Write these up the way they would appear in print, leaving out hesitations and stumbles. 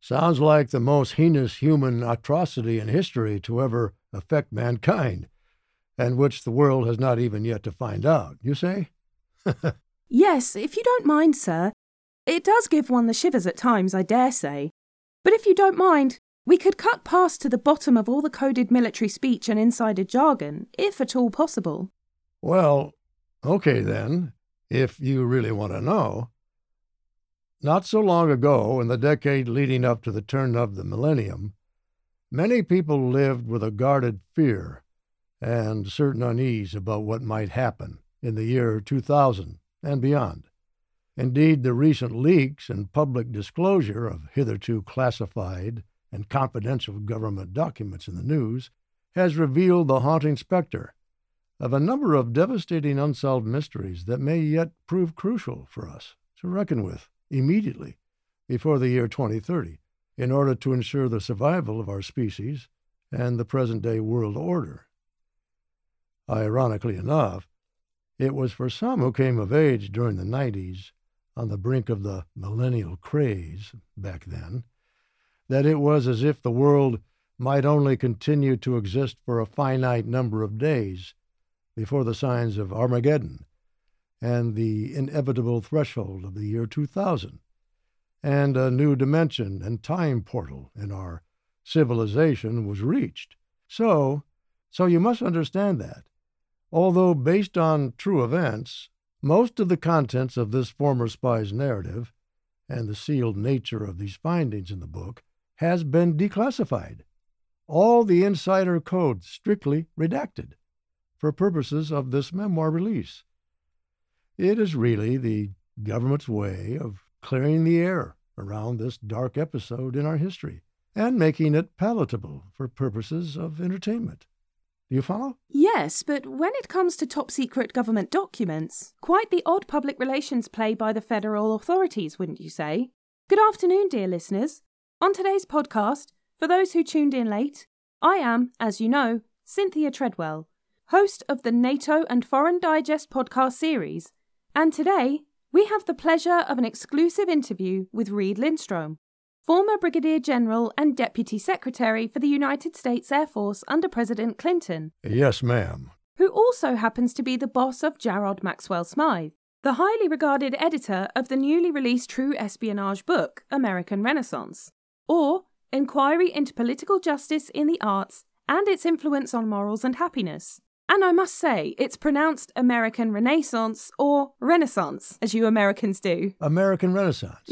Sounds like the most heinous human atrocity in history to ever affect mankind, and which the world has not even yet to find out, you say? Yes, if you don't mind, sir. It does give one the shivers at times, I dare say. But if you don't mind, we could cut past to the bottom of all the coded military speech and insider jargon, if at all possible. Well, okay then, if you really want to know. Not so long ago, in the decade leading up to the turn of the millennium, many people lived with a guarded fear and certain unease about what might happen in the year 2000 and beyond. Indeed, the recent leaks and public disclosure of hitherto classified and confidential government documents in the news has revealed the haunting specter of a number of devastating unsolved mysteries that may yet prove crucial for us to reckon with immediately before the year 2030 in order to ensure the survival of our species and the present-day world order. Ironically enough, it was for some who came of age during the 90s, on the brink of the millennial craze back then, that it was as if the world might only continue to exist for a finite number of days before the signs of Armageddon and the inevitable threshold of the year 2000, and a new dimension and time portal in our civilization was reached. So you must understand that, although based on true events, most of the contents of this former spy's narrative and the sealed nature of these findings in the book has been declassified, all the insider code strictly redacted for purposes of this memoir release. It is really the government's way of clearing the air around this dark episode in our history and making it palatable for purposes of entertainment. Do you follow? Yes, but when it comes to top-secret government documents, quite the odd public relations play by the federal authorities, wouldn't you say? Good afternoon, dear listeners. On today's podcast, for those who tuned in late, I am, as you know, Cynthia Treadwell, host of the NATO and Foreign Digest podcast series, and today we have the pleasure of an exclusive interview with Reed Lindstrom, former Brigadier General and Deputy Secretary for the United States Air Force under President Clinton. Yes, ma'am. Who also happens to be the boss of Jarrod Maxwell Smythe, the highly regarded editor of the newly released true espionage book, American Renaissance, or Inquiry into Political Justice in the Arts and Its Influence on Morals and Happiness. And I must say, it's pronounced American Renaissance or Renaissance, as you Americans do. American Renaissance.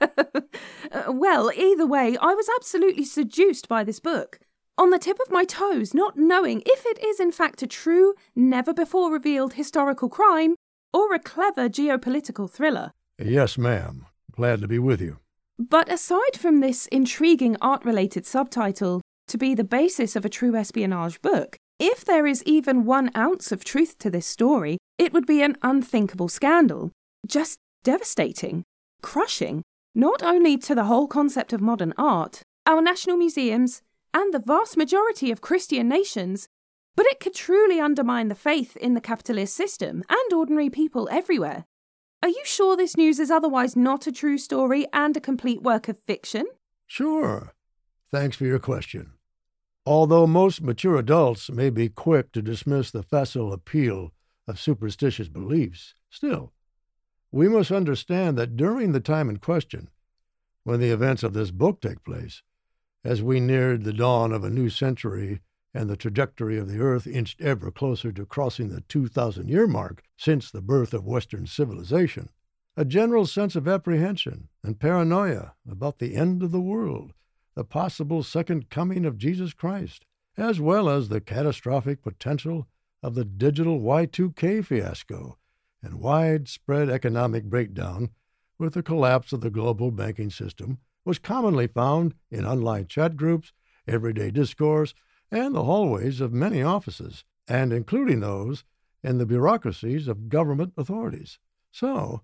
Well, either way, I was absolutely seduced by this book. On the tip of my toes, not knowing if it is in fact a true, never-before-revealed historical crime or a clever geopolitical thriller. Yes, ma'am. Glad to be with you. But aside from this intriguing art-related subtitle to be the basis of a true espionage book, if there is even 1 ounce of truth to this story, it would be an unthinkable scandal. Just devastating, crushing, not only to the whole concept of modern art, our national museums, and the vast majority of Christian nations, but it could truly undermine the faith in the capitalist system and ordinary people everywhere. Are you sure this news is otherwise not a true story and a complete work of fiction? Sure. Thanks for your question. Although most mature adults may be quick to dismiss the facile appeal of superstitious beliefs, still, we must understand that during the time in question, when the events of this book take place, as we neared the dawn of a new century and the trajectory of the Earth inched ever closer to crossing the 2,000-year mark since the birth of Western civilization, a general sense of apprehension and paranoia about the end of the world, the possible second coming of Jesus Christ, as well as the catastrophic potential of the digital Y2K fiasco and widespread economic breakdown with the collapse of the global banking system, was commonly found in online chat groups, everyday discourse, and the hallways of many offices, and including those in the bureaucracies of government authorities. So,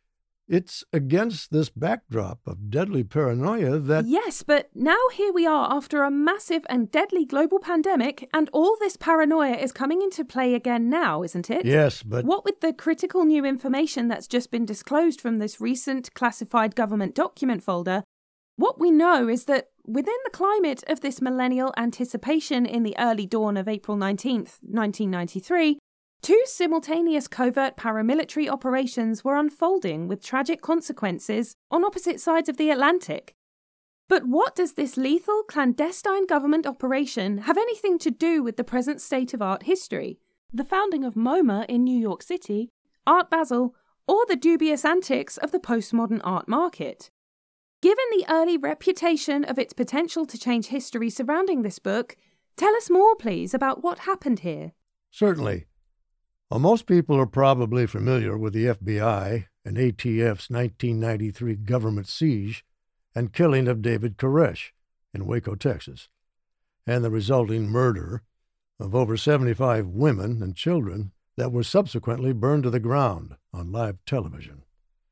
it's against this backdrop of deadly paranoia that... Yes, but now here we are after a massive and deadly global pandemic, and all this paranoia is coming into play again now, isn't it? Yes, but... What with the critical new information that's just been disclosed from this recent classified government document folder, What we know is that within the climate of this millennial anticipation in the early dawn of April 19th, 1993, two simultaneous covert paramilitary operations were unfolding with tragic consequences on opposite sides of the Atlantic. But what does this lethal, clandestine government operation have anything to do with the present state of art history, the founding of MoMA in New York City, Art Basel, or the dubious antics of the postmodern art market? Given the early reputation of its potential to change history surrounding this book, tell us more, please, about what happened here. Certainly. Well, most people are probably familiar with the FBI and ATF's 1993 government siege and killing of David Koresh in Waco, Texas, and the resulting murder of over 75 women and children that were subsequently burned to the ground on live television,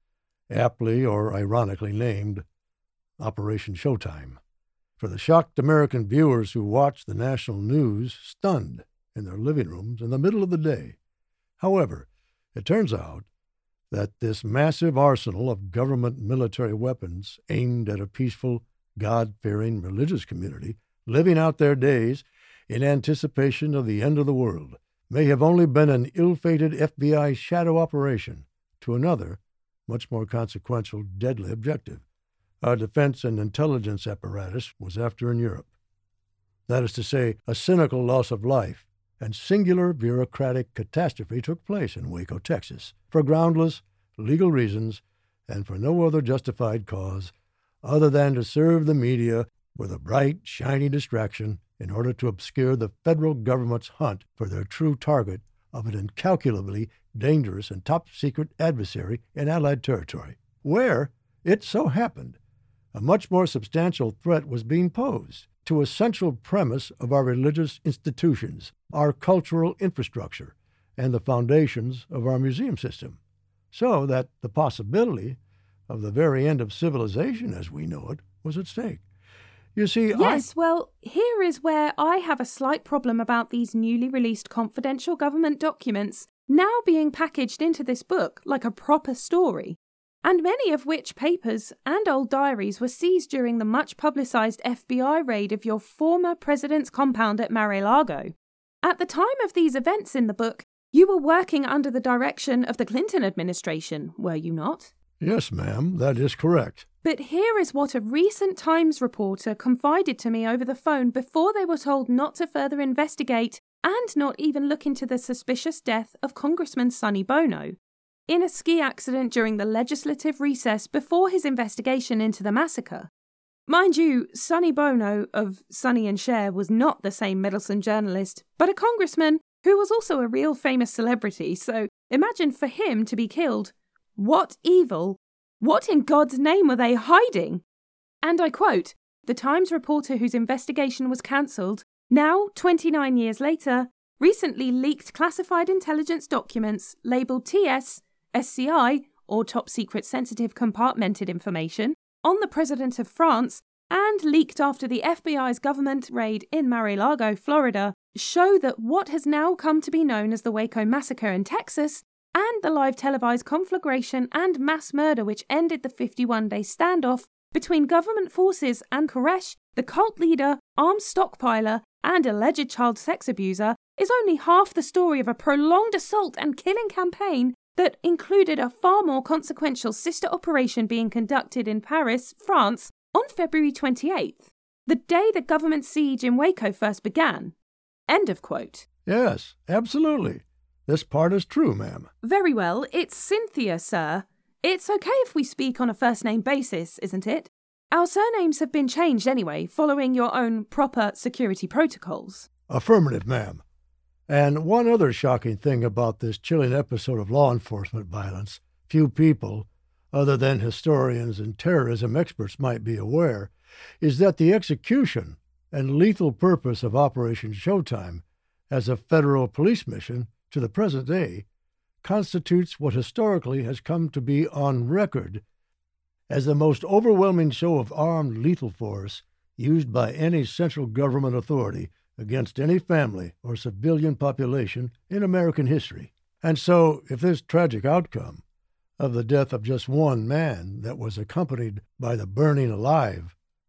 aptly or ironically named Operation Showtime, for the shocked American viewers who watched the national news stunned in their living rooms in the middle of the day. However, it turns out that this massive arsenal of government military weapons aimed at a peaceful, God-fearing religious community living out their days in anticipation of the end of the world may have only been an ill-fated FBI shadow operation to another, much more consequential, deadly objective our defense and intelligence apparatus was after in Europe. That is to say, a cynical loss of life and singular bureaucratic catastrophe took place in Waco, Texas, for groundless, legal reasons and for no other justified cause other than to serve the media with a bright, shiny distraction in order to obscure the federal government's hunt for their true target of an incalculably dangerous and top-secret adversary in Allied territory, where, it so happened, a much more substantial threat was being posed to a central premise of our religious institutions, our cultural infrastructure, and the foundations of our museum system, so that the possibility of the very end of civilization as we know it was at stake. You see, Yes, well, here is where I have a slight problem about these newly released confidential government documents now being packaged into this book like a proper story, and many of which papers and old diaries were seized during the much-publicised FBI raid of your former president's compound at Mar-a-Lago. At the time of these events in the book, you were working under the direction of the Clinton administration, were you not? Yes, ma'am, that is correct. But here is what a recent Times reporter confided to me over the phone before they were told not to further investigate and not even look into the suspicious death of Congressman Sonny Bono in a ski accident during the legislative recess before his investigation into the massacre. Mind you, Sonny Bono of Sonny and Cher was not the same meddlesome journalist, but a congressman who was also a real famous celebrity, so imagine for him to be killed. What evil? What in God's name were they hiding? And I quote, the Times reporter whose investigation was cancelled, now 29 years later, recently leaked classified intelligence documents labelled TS, SCI, or Top Secret Sensitive Compartmented Information, on the President of France, and leaked after the FBI's government raid in Mar-a-Lago, Florida, show that what has now come to be known as the Waco Massacre in Texas and the live televised conflagration and mass murder which ended the 51-day standoff between government forces and Koresh, the cult leader, arms stockpiler, and alleged child sex abuser, is only half the story of a prolonged assault and killing campaign that included a far more consequential sister operation being conducted in Paris, France, on February 28th, the day the government siege in Waco first began. End of quote. Yes, absolutely. This part is true, ma'am. Very well, it's Cynthia, sir. It's okay if we speak on a first-name basis, isn't it? Our surnames have been changed anyway, following your own proper security protocols. Affirmative, ma'am. And one other shocking thing about this chilling episode of law enforcement violence, few people, other than historians and terrorism experts, might be aware, is that the execution and lethal purpose of Operation Showtime as a federal police mission to the present day constitutes what historically has come to be on record as the most overwhelming show of armed lethal force used by any central government authority against any family or civilian population in American history. And so, if this tragic outcome of the death of just one man that was accompanied by the burning alive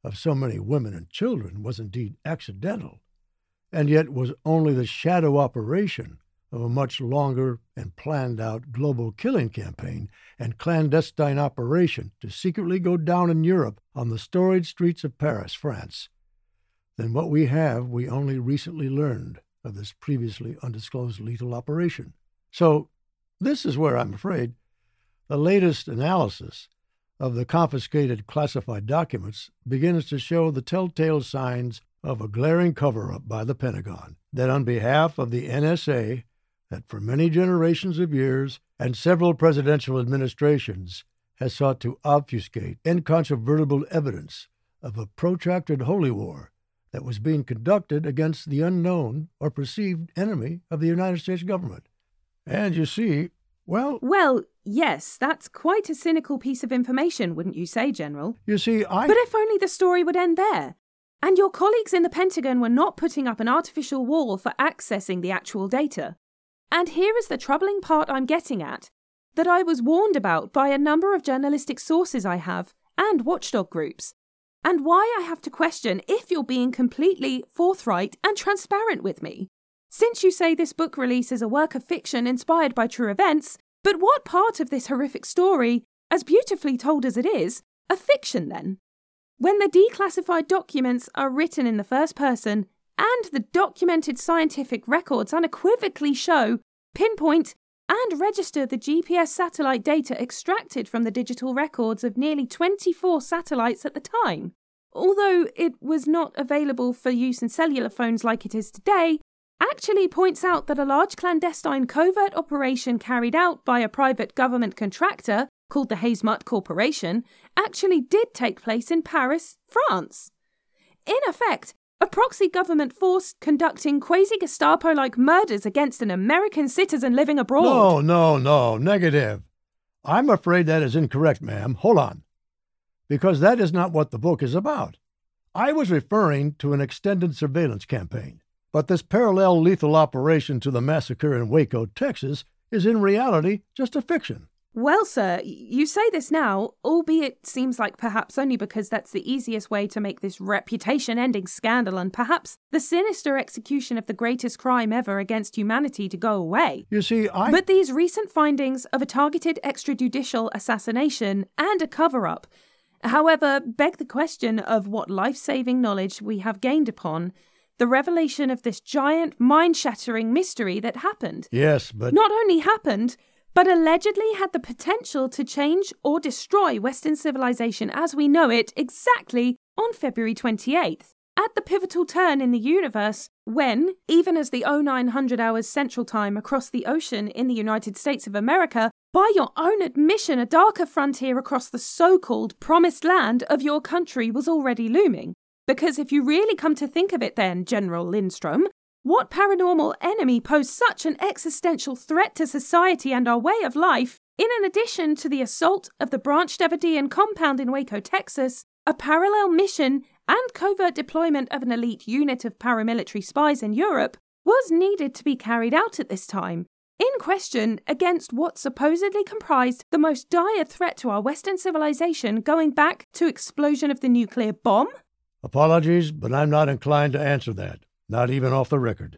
of so many women and children was indeed accidental, and yet was only the shadow operation of a much longer and planned-out global killing campaign and clandestine operation to secretly go down in Europe on the storied streets of Paris, France, then what we only recently learned of this previously undisclosed lethal operation. So this is where, I'm afraid, the latest analysis of the confiscated classified documents begins to show the telltale signs of a glaring cover-up by the Pentagon that on behalf of the NSA, that for many generations of years and several presidential administrations has sought to obfuscate incontrovertible evidence of a protracted holy war that was being conducted against the unknown or perceived enemy of the United States government. And you see, Well, yes, that's quite a cynical piece of information, wouldn't you say, General? You see, But if only the story would end there, and your colleagues in the Pentagon were not putting up an artificial wall for accessing the actual data. And here is the troubling part I'm getting at, that I was warned about by a number of journalistic sources I have, and watchdog groups, and why I have to question if you're being completely forthright and transparent with me. Since you say this book release is a work of fiction inspired by true events, but what part of this horrific story, as beautifully told as it is, a fiction then? When the declassified documents are written in the first person, and the documented scientific records unequivocally show, pinpoint, and register the GPS satellite data extracted from the digital records of nearly 24 satellites at the time. Although it was not available for use in cellular phones like it is today, actually points out that a large clandestine covert operation carried out by a private government contractor called the Hayes-Mutt Corporation actually did take place in Paris, France. In effect, a proxy government force conducting quasi-Gestapo-like murders against an American citizen living abroad. No, negative. I'm afraid that is incorrect, ma'am. Hold on. Because that is not what the book is about. I was referring to an extended surveillance campaign. But this parallel lethal operation to the massacre in Waco, Texas, is in reality just a fiction. Well, sir, you say this now, albeit seems like perhaps only because that's the easiest way to make this reputation-ending scandal and perhaps the sinister execution of the greatest crime ever against humanity to go away. You see, But these recent findings of a targeted extrajudicial assassination and a cover-up, however, beg the question of what life-saving knowledge we have gained upon the revelation of this giant, mind-shattering mystery that happened. Yes, but not only happened, but allegedly had the potential to change or destroy Western civilization as we know it exactly on February 28th, at the pivotal turn in the universe when, even as the 0900 hours Central Time across the ocean in the United States of America, by your own admission, a darker frontier across the so-called promised land of your country was already looming. Because if you really come to think of it then, General Lindstrom, what paranormal enemy posed such an existential threat to society and our way of life, in addition to the assault of the Branch Davidian compound in Waco, Texas, a parallel mission and covert deployment of an elite unit of paramilitary spies in Europe, was needed to be carried out at this time, in question against what supposedly comprised the most dire threat to our Western civilization going back to explosion of the nuclear bomb? Apologies, but I'm not inclined to answer that, not even off the record.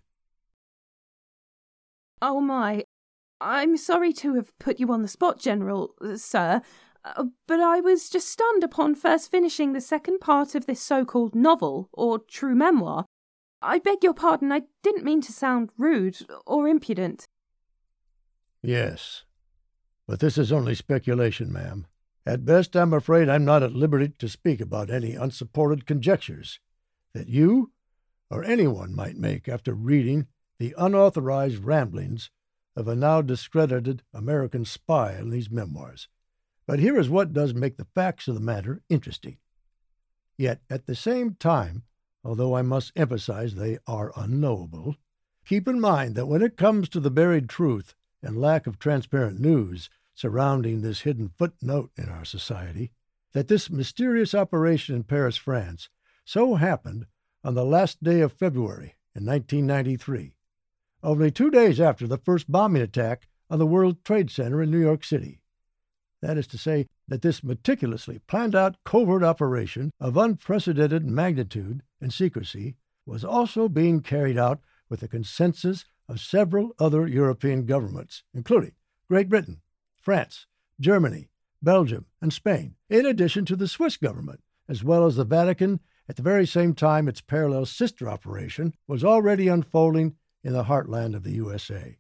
Oh my, I'm sorry to have put you on the spot, General, sir, but I was just stunned upon first finishing the second part of this so-called novel, or true memoir. I beg your pardon, I didn't mean to sound rude or impudent. Yes, but this is only speculation, ma'am. At best, I'm afraid I'm not at liberty to speak about any unsupported conjectures that you or anyone might make after reading the unauthorized ramblings of a now discredited American spy in these memoirs. But here is what does make the facts of the matter interesting. Yet, at the same time, although I must emphasize they are unknowable, keep in mind that when it comes to the buried truth and lack of transparent news surrounding this hidden footnote in our society, that this mysterious operation in Paris, France, so happened on the last day of February in 1993, only 2 days after the first bombing attack on the World Trade Center in New York City. That is to say, that this meticulously planned-out covert operation of unprecedented magnitude and secrecy was also being carried out with the consensus of several other European governments, including Great Britain, France, Germany, Belgium, and Spain, in addition to the Swiss government, as well as the Vatican, at the very same time its parallel sister operation was already unfolding in the heartland of the USA.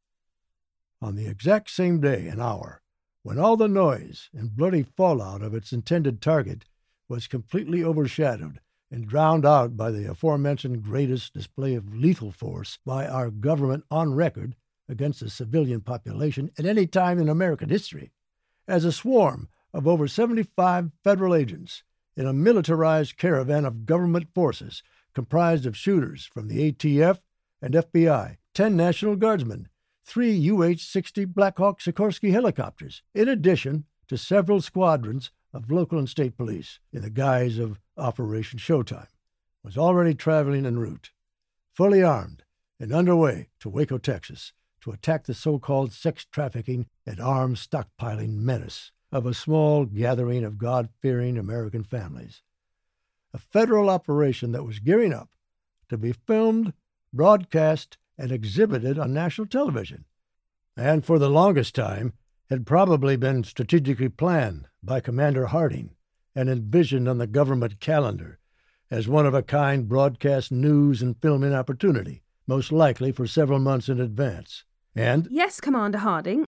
On the exact same day and hour, when all the noise and bloody fallout of its intended target was completely overshadowed and drowned out by the aforementioned greatest display of lethal force by our government on record against the civilian population at any time in American history, as a swarm of over 75 federal agents in a militarized caravan of government forces comprised of shooters from the ATF and FBI, 10 National Guardsmen, 3 UH-60 Black Hawk Sikorsky helicopters, in addition to several squadrons of local and state police, in the guise of Operation Showtime, was already traveling en route, fully armed and underway to Waco, Texas, to attack the so-called sex trafficking and arms stockpiling menace of a small gathering of God-fearing American families. A federal operation that was gearing up to be filmed, broadcast, and exhibited on national television, and for the longest time had probably been strategically planned by Commander Harding and envisioned on the government calendar as one-of-a-kind broadcast news and filming opportunity, most likely for several months in advance. And yes, Commander Harding.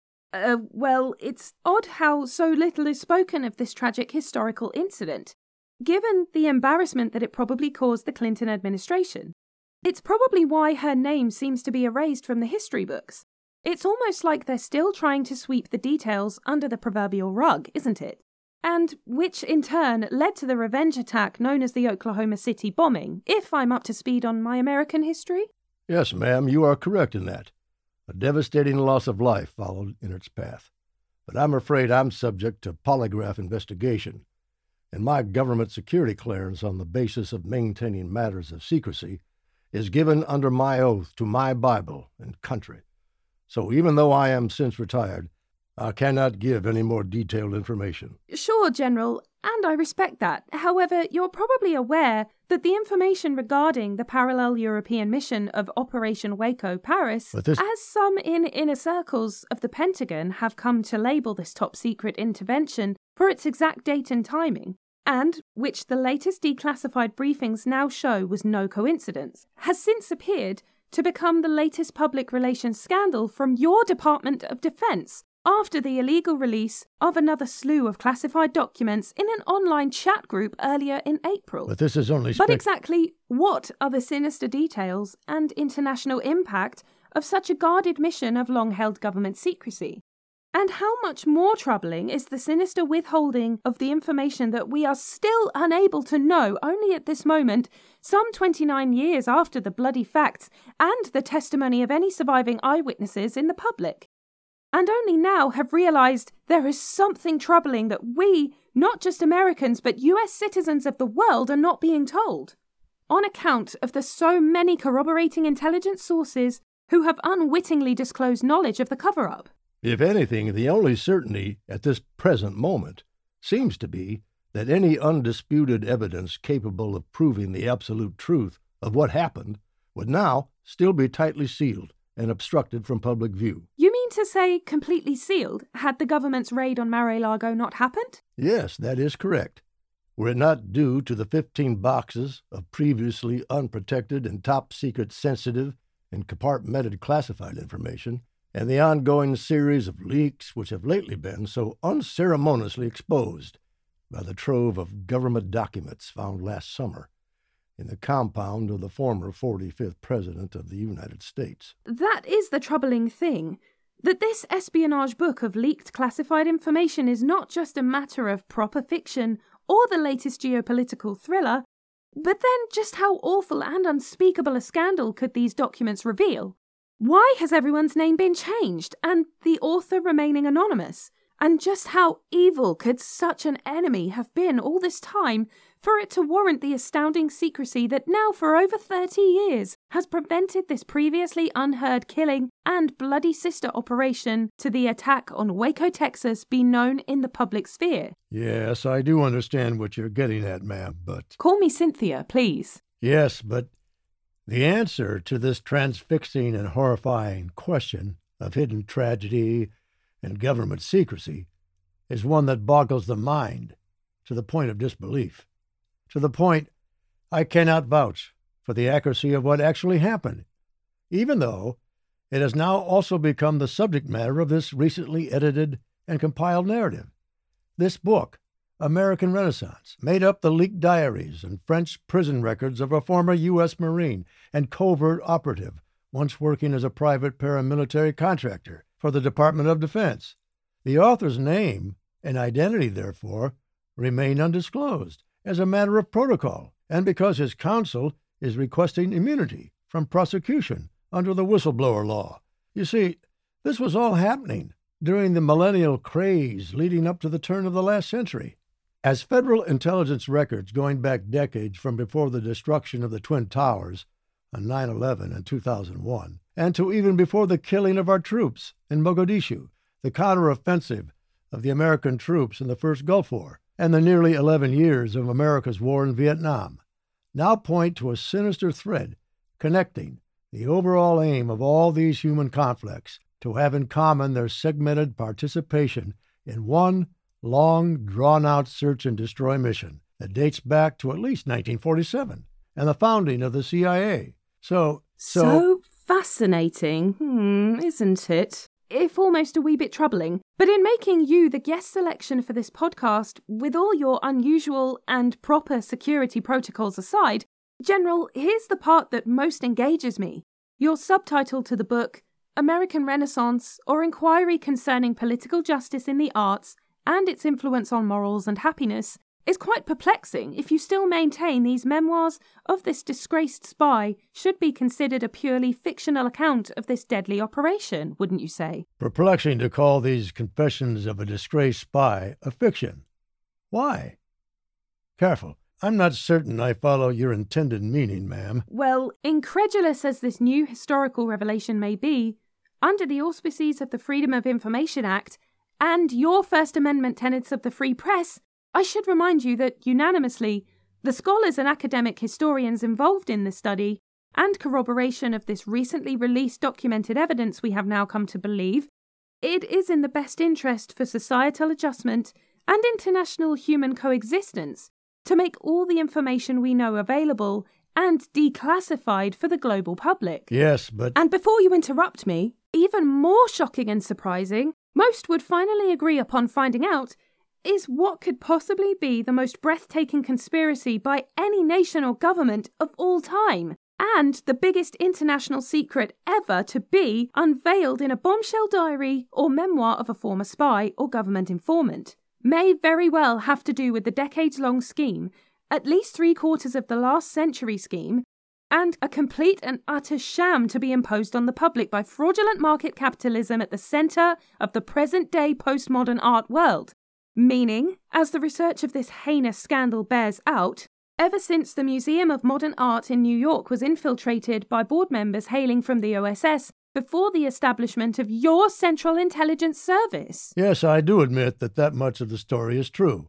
Well, it's odd how so little is spoken of this tragic historical incident, given the embarrassment that it probably caused the Clinton administration. It's probably why her name seems to be erased from the history books. It's almost like they're still trying to sweep the details under the proverbial rug, isn't it? And which in turn led to the revenge attack known as the Oklahoma City bombing, if I'm up to speed on my American history. Yes, ma'am, you are correct in that. A devastating loss of life followed in its path. But I'm afraid I'm subject to polygraph investigation, and my government security clearance on the basis of maintaining matters of secrecy is given under my oath to my Bible and country. So even though I am since retired, I cannot give any more detailed information. Sure, General, and I respect that. However, you're probably aware that the information regarding the parallel European mission of Operation Waco Paris, as some in inner circles of the Pentagon have come to label this top-secret intervention for its exact date and timing, and which the latest declassified briefings now show was no coincidence, has since appeared to become the latest public relations scandal from your Department of Defense, after the illegal release of another slew of classified documents in an online chat group earlier in April. But this is only But exactly what are the sinister details and international impact of such a guarded mission of long-held government secrecy? And how much more troubling is the sinister withholding of the information that we are still unable to know only at this moment, some 29 years after the bloody facts and the testimony of any surviving eyewitnesses in the public? And only now have realised there is something troubling that we, not just Americans, but US citizens of the world, are not being told, on account of the so many corroborating intelligence sources who have unwittingly disclosed knowledge of the cover-up. If anything, the only certainty at this present moment seems to be that any undisputed evidence capable of proving the absolute truth of what happened would now still be tightly sealed and obstructed from public view. You mean to say completely sealed, had the government's raid on Mar-a-Lago not happened? Yes, that is correct. Were it not due to the 15 boxes of previously unprotected and top-secret sensitive and compartmented classified information, and the ongoing series of leaks which have lately been so unceremoniously exposed by the trove of government documents found last summer in the compound of the former 45th President of the United States. That is the troubling thing, that this espionage book of leaked classified information is not just a matter of proper fiction or the latest geopolitical thriller, but then just how awful and unspeakable a scandal could these documents reveal? Why has everyone's name been changed, and the author remaining anonymous? And just how evil could such an enemy have been all this time for it to warrant the astounding secrecy that now for over 30 years has prevented this previously unheard killing and bloody sister operation to the attack on Waco, Texas be known in the public sphere? Yes, I do understand what you're getting at, ma'am, but... Call me Cynthia, please. Yes, but the answer to this transfixing and horrifying question of hidden tragedy and government secrecy is one that boggles the mind to the point of disbelief, to the point I cannot vouch for the accuracy of what actually happened, even though it has now also become the subject matter of this recently edited and compiled narrative. This book, American Renaissance, made up the leaked diaries and French prison records of a former U.S. Marine and covert operative once working as a private paramilitary contractor for the Department of Defense. The author's name and identity, therefore, remain undisclosed as a matter of protocol, and because his counsel is requesting immunity from prosecution under the whistleblower law. You see, this was all happening during the millennial craze leading up to the turn of the last century. As federal intelligence records going back decades from before the destruction of the Twin Towers on 9/11 and 2001, and to even before the killing of our troops in Mogadishu, the counteroffensive of the American troops in the First Gulf War, and the nearly 11 years of America's war in Vietnam, now point to a sinister thread connecting the overall aim of all these human conflicts to have in common their segmented participation in one long, drawn-out search and destroy mission that dates back to at least 1947 and the founding of the CIA. So fascinating, isn't it? If almost a wee bit troubling. But in making you the guest selection for this podcast, with all your unusual and proper security protocols aside, General, here's the part that most engages me. Your subtitle to the book, American Renaissance, or Inquiry Concerning Political Justice in the Arts and its Influence on Morals and Happiness, is quite perplexing if you still maintain these memoirs of this disgraced spy should be considered a purely fictional account of this deadly operation, wouldn't you say? Perplexing to call these confessions of a disgraced spy a fiction. Why? Careful. I'm not certain I follow your intended meaning, ma'am. Well, incredulous as this new historical revelation may be, under the auspices of the Freedom of Information Act and your First Amendment tenets of the free press, I should remind you that, unanimously, the scholars and academic historians involved in this study and corroboration of this recently released documented evidence we have now come to believe, it is in the best interest for societal adjustment and international human coexistence to make all the information we know available and declassified for the global public. Yes, but... And before you interrupt me, even more shocking and surprising, most would finally agree upon finding out, is what could possibly be the most breathtaking conspiracy by any nation or government of all time, and the biggest international secret ever to be unveiled in a bombshell diary or memoir of a former spy or government informant, may very well have to do with the decades-long scheme, at least 3/4 of the last century scheme, and a complete and utter sham to be imposed on the public by fraudulent market capitalism at the centre of the present-day postmodern art world. Meaning, as the research of this heinous scandal bears out, ever since the Museum of Modern Art in New York was infiltrated by board members hailing from the OSS before the establishment of your Central Intelligence Service. Yes, I do admit that much of the story is true,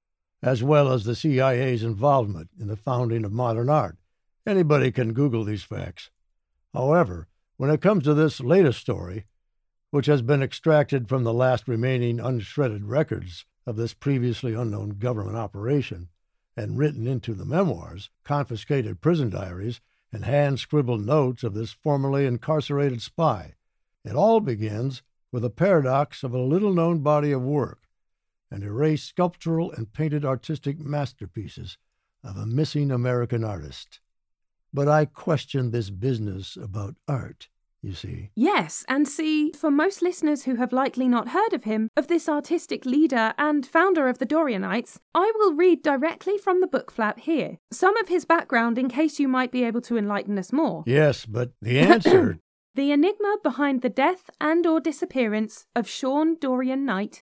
as well as the CIA's involvement in the founding of modern art. Anybody can Google these facts. However, when it comes to this latest story, which has been extracted from the last remaining unshredded records of this previously unknown government operation, and written into the memoirs, confiscated prison diaries, and hand-scribbled notes of this formerly incarcerated spy, it all begins with a paradox of a little-known body of work, and erased sculptural and painted artistic masterpieces of a missing American artist. But I question this business about art, you see. Yes, and see, for most listeners who have likely not heard of him, of this artistic leader and founder of the Dorianites, I will read directly from the book flap here. Some of his background in case you might be able to enlighten us more. Yes, but the answer... The enigma behind the death and or disappearance of Sean Dorian Knight,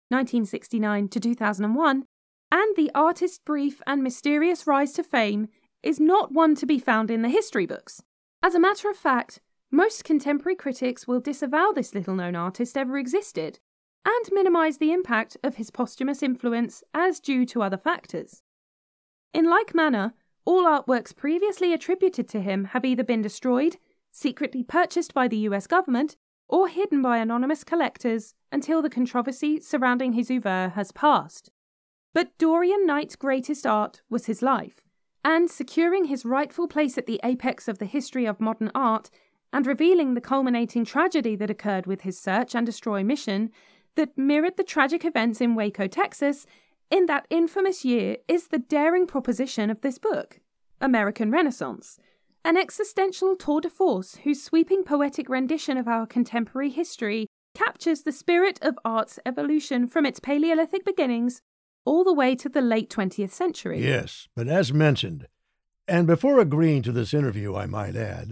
1969 to 2001, and the artist's brief and mysterious rise to fame is not one to be found in the history books. As a matter of fact, most contemporary critics will disavow this little-known artist ever existed, and minimise the impact of his posthumous influence as due to other factors. In like manner, all artworks previously attributed to him have either been destroyed, secretly purchased by the US government, or hidden by anonymous collectors until the controversy surrounding his oeuvre has passed. But Dorian Knight's greatest art was his life, and securing his rightful place at the apex of the history of modern art and revealing the culminating tragedy that occurred with his search and destroy mission that mirrored the tragic events in Waco, Texas, in that infamous year is the daring proposition of this book, American Renaissance, an existential tour de force whose sweeping poetic rendition of our contemporary history captures the spirit of art's evolution from its Paleolithic beginnings all the way to the late 20th century. Yes, but as mentioned, and before agreeing to this interview, I might add,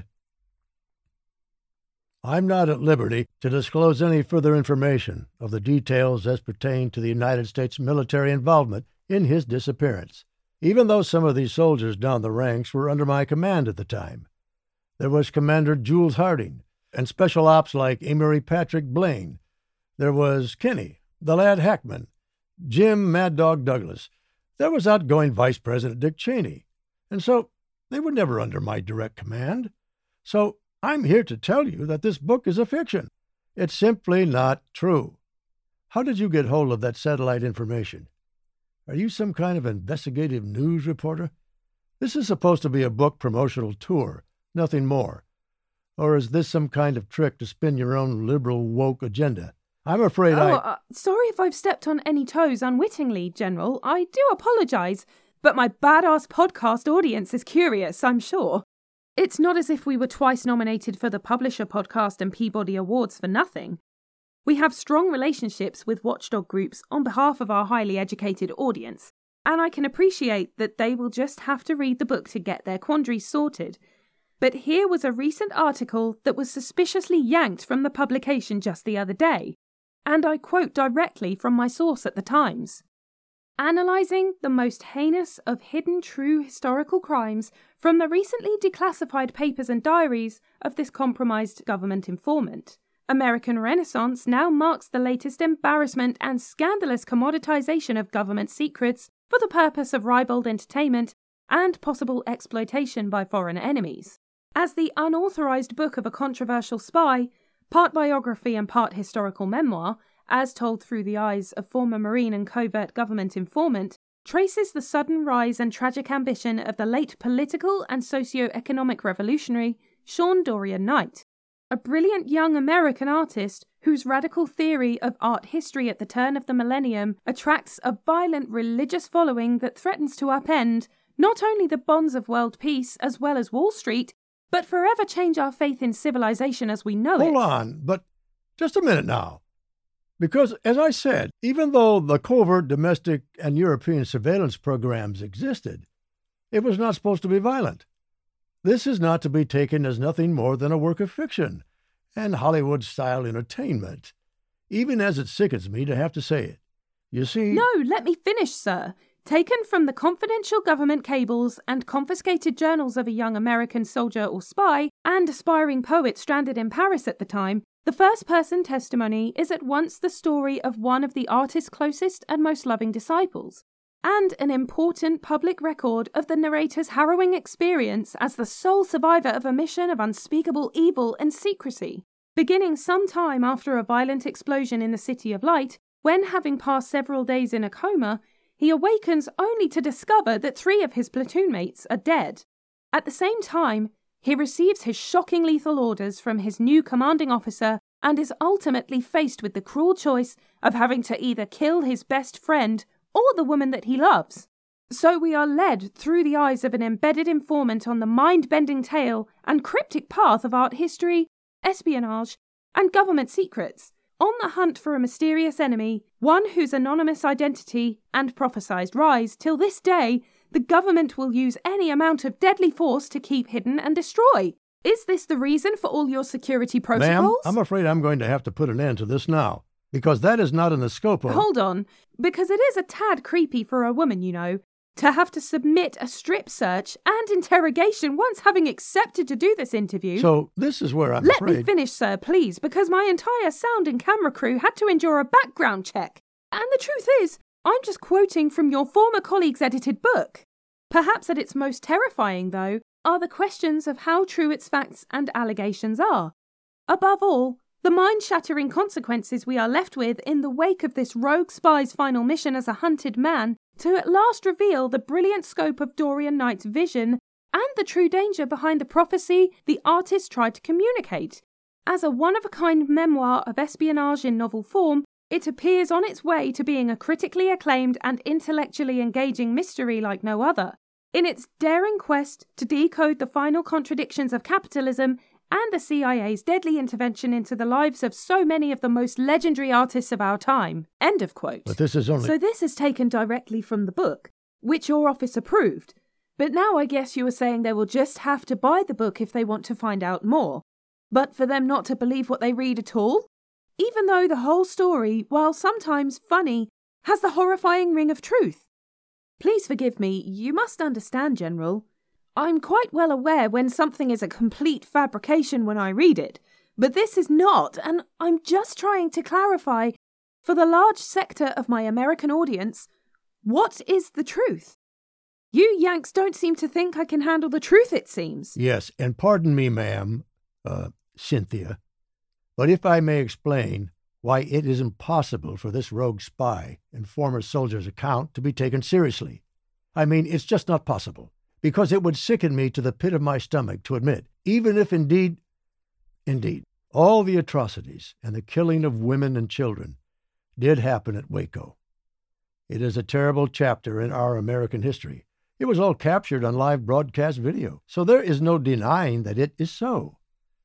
I'm not at liberty to disclose any further information of the details as pertain to the United States military involvement in his disappearance, even though some of these soldiers down the ranks were under my command at the time. There was Commander Jules Harding, and Special Ops like Amory Patrick Blaine. There was Kenny, the lad Hackman, Jim Mad Dog Douglas. There was outgoing Vice President Dick Cheney. And so they were never under my direct command. So I'm here to tell you that this book is a fiction. It's simply not true. How did you get hold of that satellite information? Are you some kind of investigative news reporter? This is supposed to be a book promotional tour, nothing more. Or is this some kind of trick to spin your own liberal woke agenda? I'm afraid sorry if I've stepped on any toes unwittingly, General. I do apologise, but my badass podcast audience is curious, I'm sure. It's not as if we were twice nominated for the Publisher Podcast and Peabody Awards for nothing. We have strong relationships with watchdog groups on behalf of our highly educated audience, and I can appreciate that they will just have to read the book to get their quandaries sorted. But here was a recent article that was suspiciously yanked from the publication just the other day, and I quote directly from my source at the Times. Analysing the most heinous of hidden true historical crimes from the recently declassified papers and diaries of this compromised government informant, American Renaissance now marks the latest embarrassment and scandalous commoditization of government secrets for the purpose of ribald entertainment and possible exploitation by foreign enemies. As the unauthorized book of a controversial spy, part biography and part historical memoir, as told through the eyes of former Marine and covert government informant, traces the sudden rise and tragic ambition of the late political and socio-economic revolutionary Sean Dorian Knight, a brilliant young American artist whose radical theory of art history at the turn of the millennium attracts a violent religious following that threatens to upend not only the bonds of world peace as well as Wall Street, but forever change our faith in civilization as we know it. Hold on, but just a minute now. Because, as I said, even though the covert domestic and European surveillance programs existed, it was not supposed to be violent. This is not to be taken as nothing more than a work of fiction and Hollywood-style entertainment, even as it sickens me to have to say it. You see... No, let me finish, sir. Taken from the confidential government cables and confiscated journals of a young American soldier or spy and aspiring poet stranded in Paris at the time, the first-person testimony is at once the story of one of the artist's closest and most loving disciples, and an important public record of the narrator's harrowing experience as the sole survivor of a mission of unspeakable evil and secrecy, beginning some time after a violent explosion in the City of Light, when, having passed several days in a coma, he awakens only to discover that 3 of his platoon mates are dead. At the same time, he receives his shocking lethal orders from his new commanding officer and is ultimately faced with the cruel choice of having to either kill his best friend or the woman that he loves. So we are led through the eyes of an embedded informant on the mind-bending tale and cryptic path of art history, espionage, and government secrets, on the hunt for a mysterious enemy, one whose anonymous identity and prophesied rise till this day the government will use any amount of deadly force to keep hidden and destroy. Is this the reason for all your security protocols? Ma'am, I'm afraid I'm going to have to put an end to this now, Because that is not in the scope of... Hold on, because it is a tad creepy for a woman, you know, to have to submit a strip search and interrogation once having accepted to do this interview. So this is where I'm Let afraid... me finish, sir, please, because my entire sound and camera crew had to endure a background check. And the truth is, I'm just quoting from your former colleague's edited book. Perhaps at its most terrifying, though, are the questions of how true its facts and allegations are. Above all, the mind-shattering consequences we are left with in the wake of this rogue spy's final mission as a hunted man to at last reveal the brilliant scope of Dorian Knight's vision and the true danger behind the prophecy the artist tried to communicate. As a one-of-a-kind memoir of espionage in novel form, it appears on its way to being a critically acclaimed and intellectually engaging mystery like no other. In its daring quest to decode the final contradictions of capitalism and the CIA's deadly intervention into the lives of so many of the most legendary artists of our time. End of quote. But this is only... So this is taken directly from the book, which your office approved. But now I guess you were saying they will just have to buy the book if they want to find out more. But for them not to believe what they read at all? Even though the whole story, while sometimes funny, has the horrifying ring of truth. Please forgive me, you must understand, General. I'm quite well aware when something is a complete fabrication when I read it, but this is not, and I'm just trying to clarify, for the large sector of my American audience, what is the truth? You Yanks don't seem to think I can handle the truth, it seems. Yes, and pardon me, ma'am, Cynthia, but if I may explain why it is impossible for this rogue spy and former soldier's account to be taken seriously. I mean, it's just not possible. Because it would sicken me to the pit of my stomach to admit, even if indeed, all the atrocities and the killing of women and children did happen at Waco. It is a terrible chapter in our American history. It was all captured on live broadcast video, so there is no denying that it is so.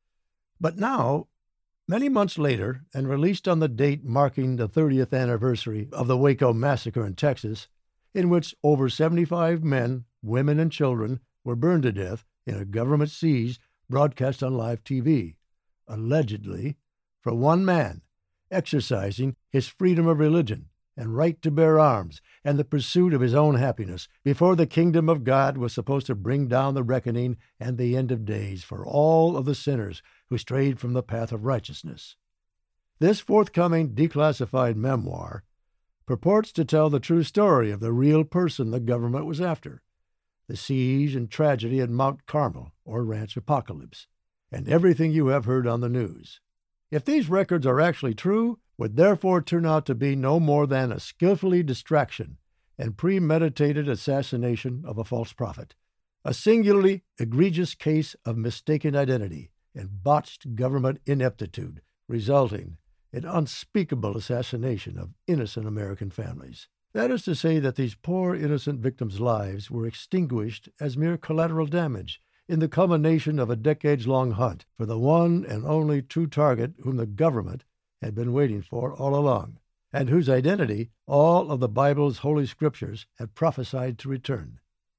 But now, many months later, and released on the date marking the 30th anniversary of the Waco massacre in Texas, in which over 75 men, women, and children were burned to death in a government siege broadcast on live TV, allegedly for one man exercising his freedom of religion and right to bear arms and the pursuit of his own happiness before the kingdom of God was supposed to bring down the reckoning and the end of days for all of the sinners who strayed from the path of righteousness. This forthcoming declassified memoir purports to tell the true story of the real person the government was after, the siege and tragedy at Mount Carmel, or Ranch Apocalypse, and everything you have heard on the news. If these records are actually true, would therefore turn out to be no more than a skillfully distraction and premeditated assassination of a false prophet, a singularly egregious case of mistaken identity and botched government ineptitude, resulting in unspeakable assassination of innocent American families. That is to say that these poor innocent victims' lives were extinguished as mere collateral damage in the culmination of a decades-long hunt for the one and only true target whom the government had been waiting for all along, and whose identity all of the Bible's holy scriptures had prophesied to return.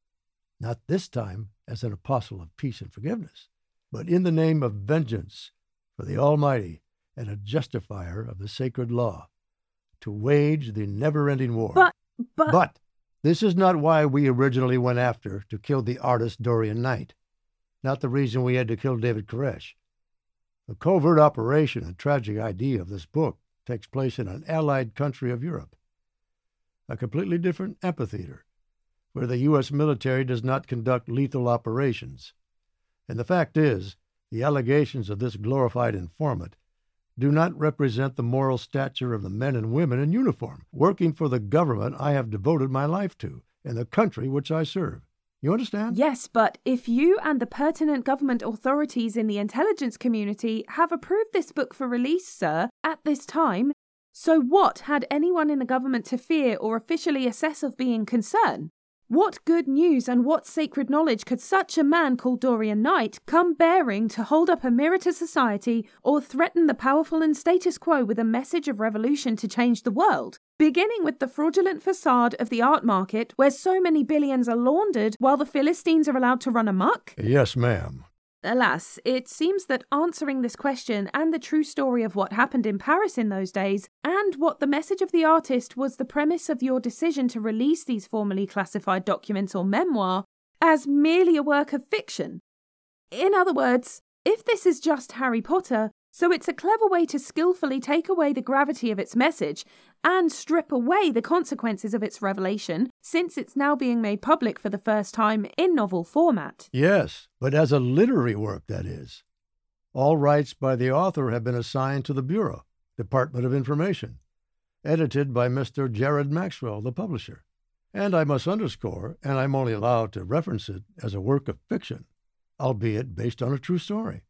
Not this time as an apostle of peace and forgiveness, but in the name of vengeance for the Almighty and a justifier of the sacred law, to wage the never-ending war. But this is not why we originally went after to kill the artist Dorian Knight, not the reason we had to kill David Koresh. The covert operation and tragic idea of this book takes place in an allied country of Europe, a completely different amphitheater, where the U.S. military does not conduct lethal operations. And the fact is, the allegations of this glorified informant do not represent the moral stature of the men and women in uniform, working for the government I have devoted my life to, and the country which I serve. You understand? Yes, but if you and the pertinent government authorities in the intelligence community have approved this book for release, sir, at this time, so what had anyone in the government to fear or officially assess of being concerned? What good news and what sacred knowledge could such a man called Dorian Knight come bearing to hold up a mirror to society or threaten the powerful and status quo with a message of revolution to change the world? Beginning with the fraudulent facade of the art market where so many billions are laundered while the Philistines are allowed to run amok? Yes, ma'am. Alas, it seems that answering this question and the true story of what happened in Paris in those days, and what the message of the artist was the premise of your decision to release these formally classified documents or memoir, as merely a work of fiction. In other words, if this is just Harry Potter, so it's a clever way to skillfully take away the gravity of its message and strip away the consequences of its revelation, since it's now being made public for the first time in novel format. Yes, but as a literary work, that is. All rights by the author have been assigned to the Bureau, Department of Information, edited by Mr. Jared Maxwell, the publisher. And I must underscore, and I'm only allowed to reference it as a work of fiction, albeit based on a true story.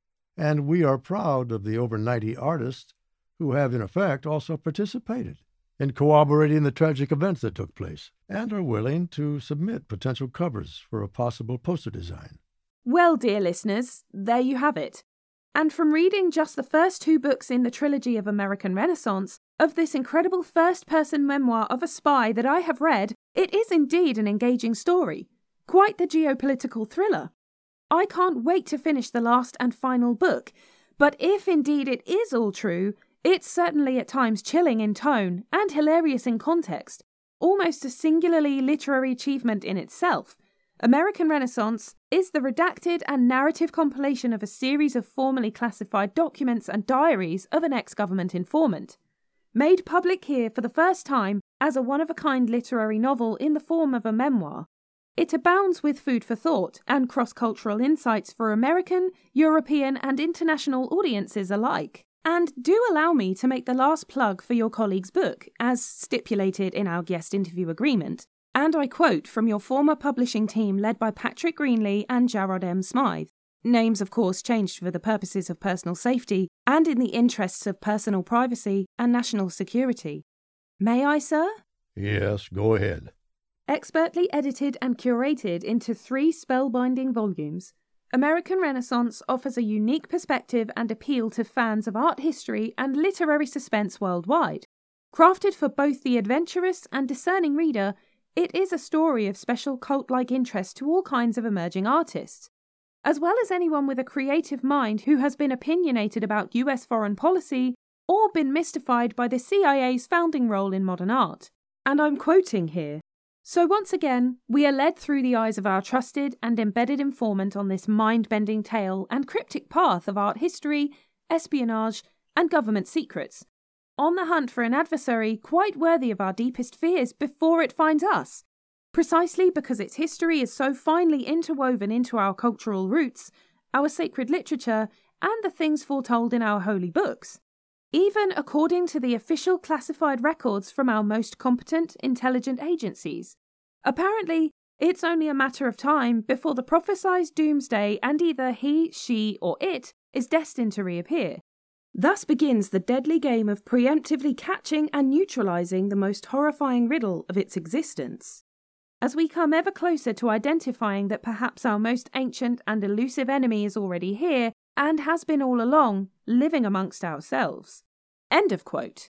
And we are proud of the over 90 artists who have, in effect, also participated in corroborating the tragic events that took place and are willing to submit potential covers for a possible poster design. Well, dear listeners, there you have it. And from reading just the first 2 books in the trilogy of American Renaissance, of this incredible first-person memoir of a spy that I have read, it is indeed an engaging story. Quite the geopolitical thriller. I can't wait to finish the last and final book, but if indeed it is all true, it's certainly at times chilling in tone and hilarious in context, almost a singularly literary achievement in itself. American Renaissance is the redacted and narrative compilation of a series of formally classified documents and diaries of an ex-government informant. Made public here for the first time as a one-of-a-kind literary novel in the form of a memoir, it abounds with food for thought and cross-cultural insights for American, European and international audiences alike. And do allow me to make the last plug for your colleague's book, as stipulated in our guest interview agreement. And I quote from your former publishing team led by Patrick Greenlee and Jarrod M. Smythe. Names, of course, changed for the purposes of personal safety and in the interests of personal privacy and national security. May I, sir? Yes, go ahead. Expertly edited and curated into 3 spellbinding volumes, American Renaissance offers a unique perspective and appeal to fans of art history and literary suspense worldwide. Crafted for both the adventurous and discerning reader, it is a story of special cult-like interest to all kinds of emerging artists, as well as anyone with a creative mind who has been opinionated about US foreign policy or been mystified by the CIA's founding role in modern art. And I'm quoting here. So once again, we are led through the eyes of our trusted and embedded informant on this mind-bending tale and cryptic path of art history, espionage, and government secrets, on the hunt for an adversary quite worthy of our deepest fears before it finds us, precisely because its history is so finely interwoven into our cultural roots, our sacred literature, and the things foretold in our holy books. Even according to the official classified records from our most competent, intelligent agencies. Apparently, it's only a matter of time before the prophesied doomsday and either he, she, or it is destined to reappear. Thus begins the deadly game of preemptively catching and neutralizing the most horrifying riddle of its existence. As we come ever closer to identifying that perhaps our most ancient and elusive enemy is already here, and has been all along, living amongst ourselves. End of quote.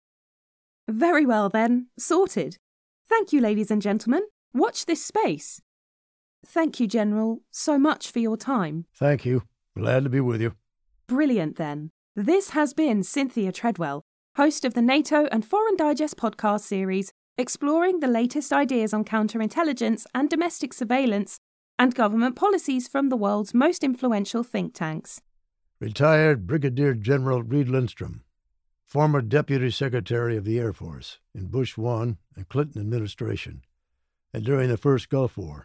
Very well then, sorted. Thank you, ladies and gentlemen. Watch this space. Thank you, General, so much for your time. Thank you. Glad to be with you. Brilliant then. This has been Cynthia Treadwell, host of the NATO and Foreign Digest podcast series, exploring the latest ideas on counterintelligence and domestic surveillance and government policies from the world's most influential think tanks. Retired Brigadier General Reed Lindstrom, former Deputy Secretary of the Air Force in Bush I and Clinton administration, and during the first Gulf War,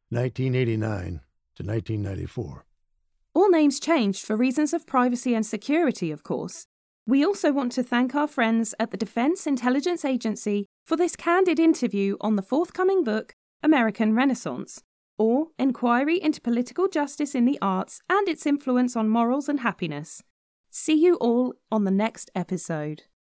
1989 to 1994. All names changed for reasons of privacy and security, of course. We also want to thank our friends at the Defense Intelligence Agency for this candid interview on the forthcoming book, American Renaissance, or Inquiry into Political Justice in the Arts and its Influence on Morals and Happiness. See you all on the next episode.